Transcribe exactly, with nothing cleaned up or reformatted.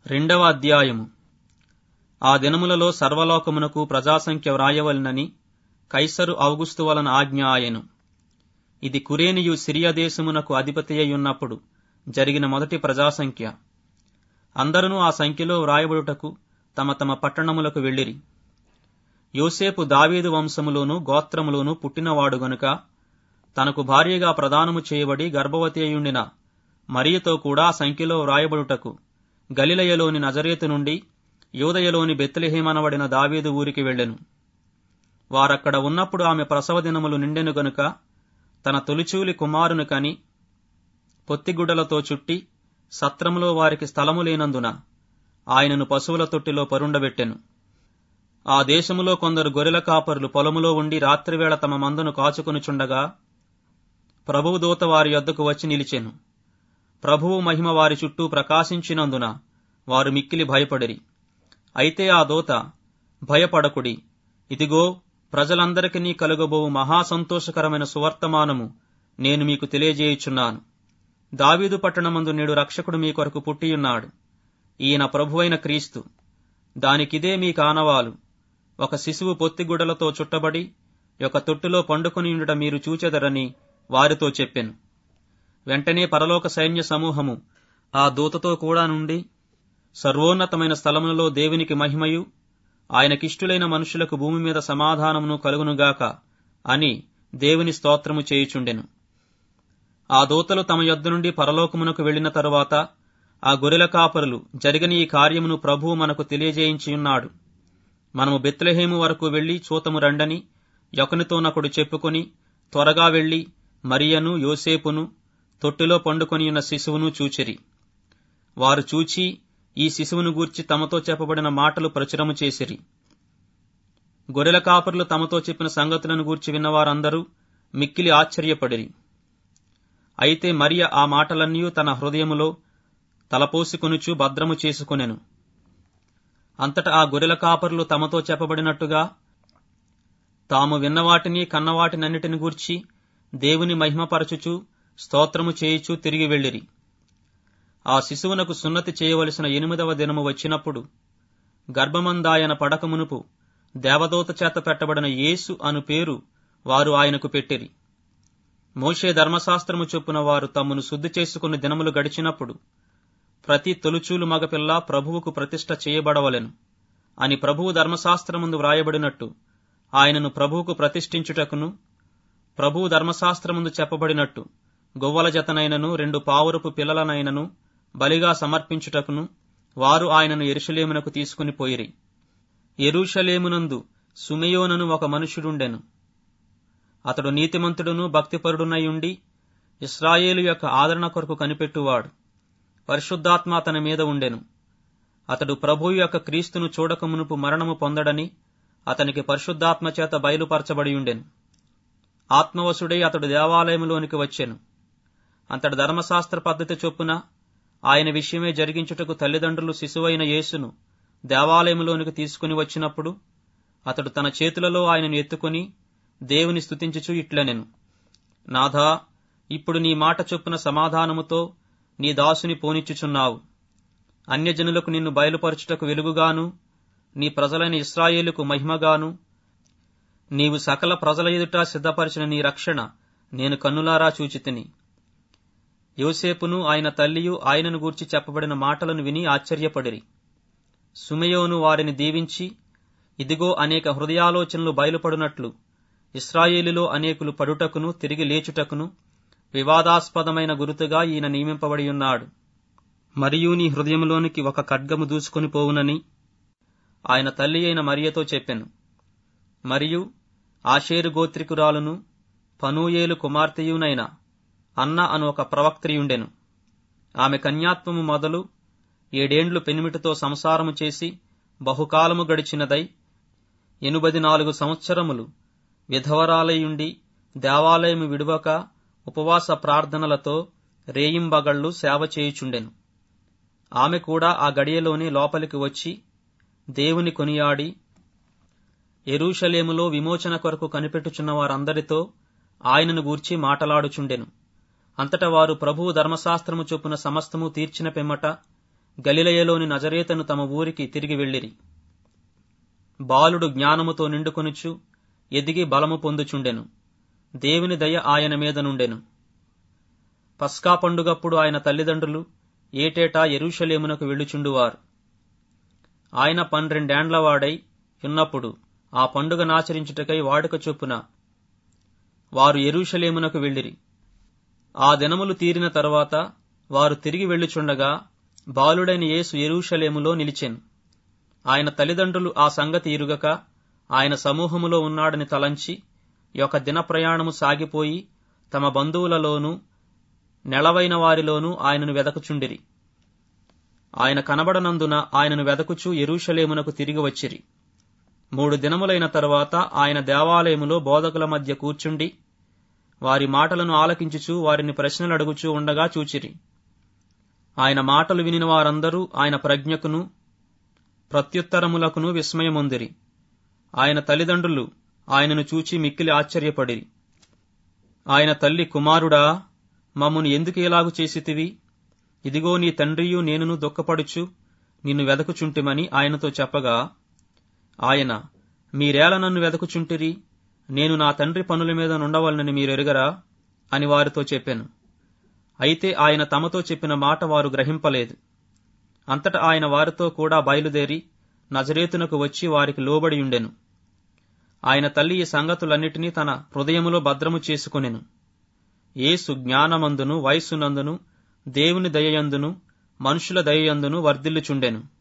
రెండవ అధ్యాయము. ఆ దినములలో సర్వలోకమునకు ప్రజాసంఖ్య వ్రాయవలనని కైసరు ఔగుస్తు వలన ఆజ్ఞ ఆయెను. ఇది కురేనియు సిరియా దేశమునకు అధిపతియ్యున్నప్పుడు జరిగిన మొదటి ప్రజాసంఖ్య. అందరూ ఆ సంఖ్యలో వ్రాయబడుటకు తమ తమ పట్టణములకు వెళ్ళిరి. యోసేపు దావీదు వంశములోను గోత్రములోను పుట్టినవాడు గనుక తనకు భార్యగా ప్రదానము చేయబడి గర్భవతి అయ్యుండిన మరియతో కూడా ఆ సంఖ్యలో వ్రాయబడుటకు గలిలయలోని నజరేతు నుండి యూదయలోని బెత్లెహేమనబడిన దావీదు ఊరికి వెళ్ళెను. వారక్కడ ఉన్నప్పుడు ఆమె ప్రసవ దినములు నిండెను గనుక తన తొలిచూలి కుమారుని కని పొత్తిగుడ్డలతో చుట్టి సత్రములో వారికి స్థలము లేనందున ఆయనను పశువుల తొట్టిలో పరుండబెట్టెను. ఆ దేశములో కొందరు గొర్రెల కాపరులు పొలములో ఉండి రాత్రివేళ తమ మందను కాచుకొనుచుండగా ప్రభువు దూత వారి యొద్దకు వచ్చి నిలిచెను. ప్రభువు మహిమ వారి చుట్టూ ప్రకాశించినందున వారు మిక్కిలి భయపడిరి. అయితే ఆ దూత, భయపడకుడి, ఇదిగో ప్రజలందరికీ కలుగబోవు మహాసంతోషకరమైన సువర్తమానము నేను మీకు తెలియజేయుచున్నాను. దావీదు పట్టణమందు నేడు రక్షకుడు మీ కొరకు పుట్టియున్నాడు. ఈయన ప్రభువైన క్రీస్తు. దానికిదే మీ కానవాలు. ఒక శిశువు పొత్తిగుడ్డలతో చుట్టబడి ఒక తొట్టులో పండుకొనియుండుట మీరు చూచెదరని వారితో చెప్పెను. వెంటనే పరలోక సైన్య సమూహము ఆ దూతతో కూడా నుండి సర్వోన్నతమైన స్థలములలో దేవునికి మహిమయు ఆయనకిష్టులైన మనుషులకు భూమి మీద సమాధానమును కలుగునుగాక అని దేవుని స్తోత్రము చేయుచుండెను. ఆ దూతలు తమ యొద్ద నుండి పరలోకమునకు వెళ్లిన తరువాత ఆ గొర్రెల కాపరులు జరిగిన ఈ కార్యమును ప్రభువు మనకు తెలియజేయించియున్నాడు. మనము బెత్లెహేము వరకు వెళ్లి చూతము రండని యొకనితోనొకడు చెప్పుకొని త్వరగా వెళ్లి మరియను యోసేపును తొట్టిలో పండుకొనియున్న శిశువును చూచిరి. వారు చూచి ఈ శిశువును గూర్చి తమతో చెప్పబడిన మాటలు ప్రచురము చేసిరి. గొర్రెల కాపరులు తమతో చెప్పిన సంగతులను గూర్చి విన్నవారందరూ మిక్కిలి ఆశ్చర్యపడిరి. అయితే మరియ ఆ మాటలన్నీ తన హృదయములో తలపోసికొనుచు భద్రము చేసుకొనెను. అంతటా ఆ గొర్రెల కాపరులు తమతో చెప్పబడినట్టుగా తాము విన్నవాటిని కన్నవాటినన్నిటిని గూర్చి దేవుని మహిమపరచుచు స్తోత్రము చేయుచు తిరిగి వెళ్ళిరి. ఆ శిశువునకు సున్నతి చేయవలసిన ఎనిమిదవ దినము వచ్చినప్పుడు గర్భమందాయన పడకమునుపు దేవదూత చేత పెట్టబడిన యేసు అను పేరు వారు ఆయనకు పెట్టిరి. మోషే ధర్మశాస్త్రము చొప్పున వారు తమ్మును శుద్ధి చేసుకుని దినములు గడిచినప్పుడు ప్రతి తొలుచూలు మగపిల్ల ప్రభువుకు ప్రతిష్ఠ చేయబడవలెను అని ప్రభువు ధర్మశాస్త్రముందు వ్రాయబడినట్టు ఆయనను ప్రభువుకు ప్రతిష్ఠించుటకును ప్రభువు ధర్మశాస్త్రముందు చెప్పబడినట్టు గొవ్వల జతనైనను రెండు పావురపు పిల్లలనైనను బలిగా సమర్పించుటకును వారు ఆయనను యెరూషలేమునకు తీసుకుని పోయిరి. యెరూషలేమునందు సుమెయోనను ఒక మనుష్యుడుండెను. అతడు నీతిమంతుడును భక్తిపరుడునయుండి ఇశ్రాయేలు యొక్క ఆదరణ కొరకు కనిపెట్టువాడు. పరిశుద్ధాత్మ అతని మీద ఉండెను. అతడు ప్రభువు యొక్క క్రీస్తును చూడకమునుపు మరణము పొందడని అతనికి పరిశుద్ధాత్మ చేత బయలుపరచబడియుండెను. ఆత్మవశుడై అతడు దేవాలయములోనికి వచ్చెను. అంతటి ధర్మశాస్త్ర పద్ధతి చొప్పున ఆయన విషయమే జరిగించుటకు తల్లిదండ్రులు శిశువైన యేసును దేవాలయములోనికి తీసుకుని వచ్చినప్పుడు అతడు తన చేతులలో ఆయనను ఎత్తుకుని దేవుని స్తుతించుచు ఇట్లనెను, నాథా, ఇప్పుడు నీ మాట చొప్పున సమాధానముతో నీ దాసుని పోనిచ్చుచున్నావు. అన్యజనులకు నిన్ను బయలుపరచుటకు వెలుగుగాను నీ ప్రజలైన ఇశ్రాయేలుకు మహిమగాను నీవు సకల ప్రజల ఎదుట సిద్ధపరిచిన నీ రక్షణ నేను కన్నులారా చూచితిని. యోసేపును ఆయన తల్లియు ఆయనను గూర్చి చెప్పబడిన మాటలను విని ఆశ్చర్యపడిరి. సుమెయోను వారిని దీవించి, ఇదిగో అనేక హృదయాలోచనలు బయలుపడునట్లు ఇశ్రాయేలులో అనేకులు పడుటకును తిరిగి లేచుటకును వివాదాస్పదమైన గురుతుగా ఈయన నియమింపబడి ఉన్నాడు. మరియు నీ హృదయంలోనికి ఒక ఖడ్గము దూసుకొని పోవునని ఆయన తల్లి అయిన మరియతో చెప్పెను. మరియు ఆషేరు గోత్రికురాలును పనూయేలు కుమార్తెయునైన అన్న అను ఒక ప్రవక్త్రియుండెను. ఆమె కన్యాత్వము మొదలు ఏడేండ్లు పెనిమిటితో సంసారము చేసి బహుకాలము గడిచినదై ఎనుబది నాలుగు సంవత్సరములు విధవరాలయుండి దేవాలయము విడువక ఉపవాస ప్రార్థనలతో రేయింబగళ్లు సేవ చేయుచుండెను. ఆమె కూడా ఆ గడియలోనే లోపలికి వచ్చి దేవుని కొనియాడి యెరూషలేములో విమోచన కొరకు కనిపెట్టుచున్న వారందరితో ఆయనను గూర్చి మాటలాడుచుండెను. అంతట వారు ప్రభువు ధర్మశాస్త్రము చొప్పున సమస్తము తీర్చిన పిమ్మట గలిలయలోని నజరేతను తమ ఊరికి తిరిగి వెళ్ళిరి. బాలుడు జ్ఞానముతో నిండుకొనుచు ఎదిగి బలము పొందుచుండెను. దేవుని దయ ఆయన మీద నుండెను. పస్కా పండుగప్పుడు ఆయన తల్లిదండ్రులు ఏటేటా యెరూషలేమునకు వెళ్ళుచుండువారు. ఆయన పన్నెండేండ్లవాడై ఉన్నప్పుడు ఆ పండుగనాచరించుటకై వాడుక చొప్పున వారు యెరూషలేమునకు వెళ్ళిరి. ఆ దినములు తీరిన తరువాత వారు తిరిగి వెళ్ళుచుండగా బాలుడైన యేసు యెరూషలేములో నిలిచెను. ఆయన తల్లిదండ్రులు ఆ సంగతి ఇరుగక ఆయన సమూహములో ఉన్నాడని తలంచి యొక్క దిన ప్రయాణము సాగిపోయి తమ బంధువులలోనూ నెలవైన వారిలోనూ ఆయనను వెదకుచుండిరి. ఆయన కనబడనందున ఆయనను వెదకుచూ యెరూషలేమునకు తిరిగి వచ్చిరి. మూడు దినములైన తరువాత ఆయన దేవాలయములో బోధకుల మధ్య కూర్చుండి వారి మాటలను ఆలకించుచూ వారిని ప్రశ్నలు అడుగుచూ ఉండగా చూచిరి. ఆయన మాటలు వినిన వారందరూ ఆయన ప్రజ్ఞకును ప్రత్యుత్తరములకును విస్మయమొందిరి. ఆయన తల్లిదండ్రులు ఆయనను చూచి మిక్కిలి ఆశ్చర్యపడిరి. ఆయన తల్లి, కుమారుడా, మమ్మును ఎందుకు ఇలాగు చేసితివి? ఇదిగో నీ తండ్రియు నేనును దుఃఖపడుచు నిన్ను వెదకుచుంటిమని ఆయనతో చెప్పగా, ఆయన, మీరేల నన్ను వెదకుచుంటిరి? నేను నా తండ్రి పనుల మీద నుండవలనని మీరెరుగరా అని వారితో చెప్పెను. అయితే ఆయన తమతో చెప్పిన మాట వారు గ్రహింపలేదు. అంతట ఆయన వారితో కూడా బయలుదేరి నజరేతునకు వచ్చి వారికి లోబడియుండెను. ఆయన తల్లి ఈ సంగతులన్నిటినీ తన హృదయములో భద్రము చేసుకొనెను. యేసు జ్ఞానమందును వయస్సునందును దేవుని దయయందును మనుషుల దయయందును వర్ధిల్లుచుండెను.